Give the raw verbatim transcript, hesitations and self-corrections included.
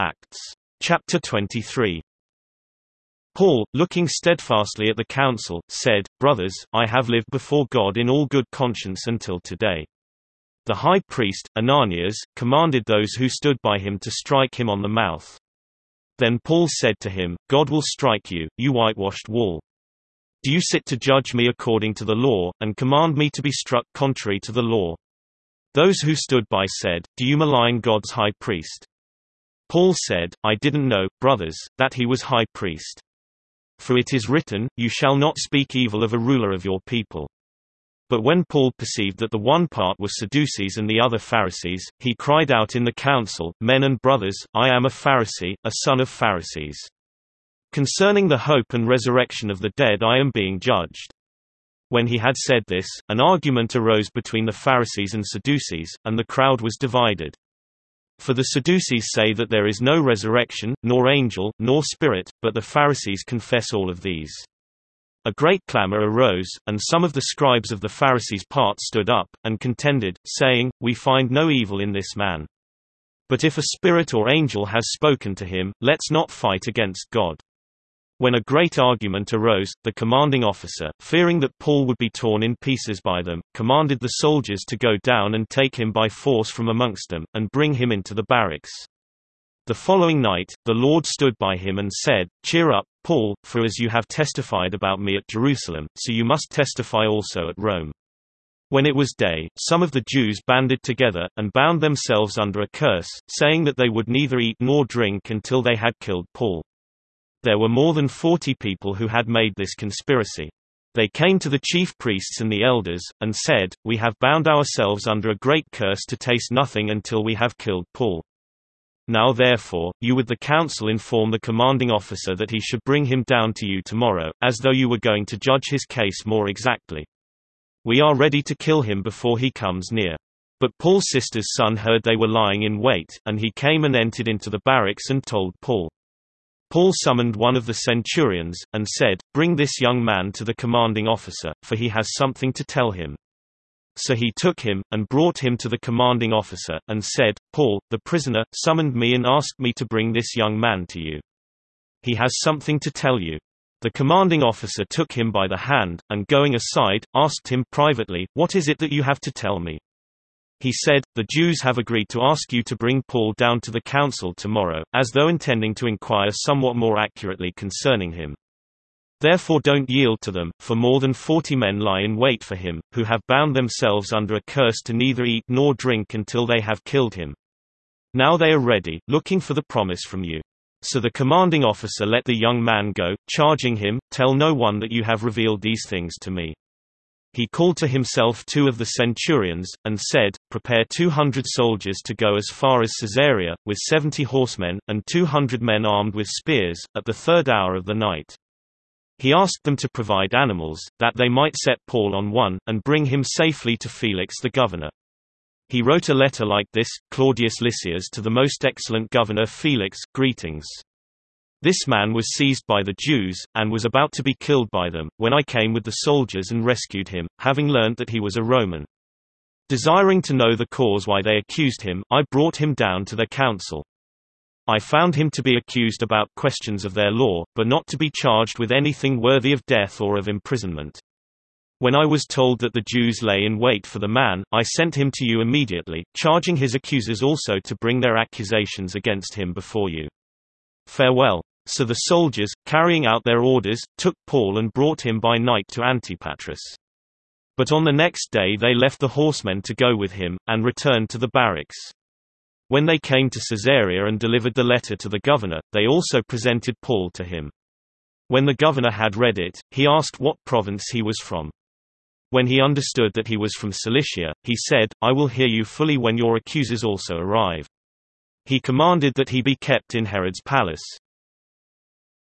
Acts. Chapter twenty-three. Paul, looking steadfastly at the council, said, Brothers, I have lived before God in all good conscience until today. The high priest, Ananias, commanded those who stood by him to strike him on the mouth. Then Paul said to him, God will strike you, you whitewashed wall. Do you sit to judge me according to the law, and command me to be struck contrary to the law? Those who stood by said, Do you malign God's high priest? Paul said, I didn't know, brothers, that he was high priest. For it is written, You shall not speak evil of a ruler of your people. But when Paul perceived that the one part was Sadducees and the other Pharisees, he cried out in the council, Men and brothers, I am a Pharisee, a son of Pharisees. Concerning the hope and resurrection of the dead I am being judged. When he had said this, an argument arose between the Pharisees and Sadducees, and the crowd was divided. For the Sadducees say that there is no resurrection, nor angel, nor spirit, but the Pharisees confess all of these. A great clamor arose, and some of the scribes of the Pharisees' part stood up, and contended, saying, We find no evil in this man. But if a spirit or angel has spoken to him, let's not fight against God. When a great argument arose, the commanding officer, fearing that Paul would be torn in pieces by them, commanded the soldiers to go down and take him by force from amongst them, and bring him into the barracks. The following night, the Lord stood by him and said, Cheer up, Paul, for as you have testified about me at Jerusalem, so you must testify also at Rome. When it was day, some of the Jews banded together, and bound themselves under a curse, saying that they would neither eat nor drink until they had killed Paul. There were more than forty people who had made this conspiracy. They came to the chief priests and the elders, and said, We have bound ourselves under a great curse to taste nothing until we have killed Paul. Now therefore, you with the council inform the commanding officer that he should bring him down to you tomorrow, as though you were going to judge his case more exactly. We are ready to kill him before he comes near. But Paul's sister's son heard they were lying in wait, and he came and entered into the barracks and told Paul. Paul summoned one of the centurions, and said, Bring this young man to the commanding officer, for he has something to tell him. So he took him, and brought him to the commanding officer, and said, Paul, the prisoner, summoned me and asked me to bring this young man to you. He has something to tell you. The commanding officer took him by the hand, and going aside, asked him privately, What is it that you have to tell me? He said, The Jews have agreed to ask you to bring Paul down to the council tomorrow, as though intending to inquire somewhat more accurately concerning him. Therefore don't yield to them, for more than forty men lie in wait for him, who have bound themselves under a curse to neither eat nor drink until they have killed him. Now they are ready, looking for the promise from you. So the commanding officer let the young man go, charging him, Tell no one that you have revealed these things to me. He called to himself two of the centurions, and said, Prepare two hundred soldiers to go as far as Caesarea, with seventy horsemen, and two hundred men armed with spears, at the third hour of the night. He asked them to provide animals, that they might set Paul on one, and bring him safely to Felix the governor. He wrote a letter like this, Claudius Lysias to the most excellent governor Felix, Greetings. This man was seized by the Jews, and was about to be killed by them, when I came with the soldiers and rescued him, having learned that he was a Roman. Desiring to know the cause why they accused him, I brought him down to their council. I found him to be accused about questions of their law, but not to be charged with anything worthy of death or of imprisonment. When I was told that the Jews lay in wait for the man, I sent him to you immediately, charging his accusers also to bring their accusations against him before you. Farewell. So the soldiers, carrying out their orders, took Paul and brought him by night to Antipatris. But on the next day they left the horsemen to go with him, and returned to the barracks. When they came to Caesarea and delivered the letter to the governor, they also presented Paul to him. When the governor had read it, he asked what province he was from. When he understood that he was from Cilicia, he said, I will hear you fully when your accusers also arrive. He commanded that he be kept in Herod's palace.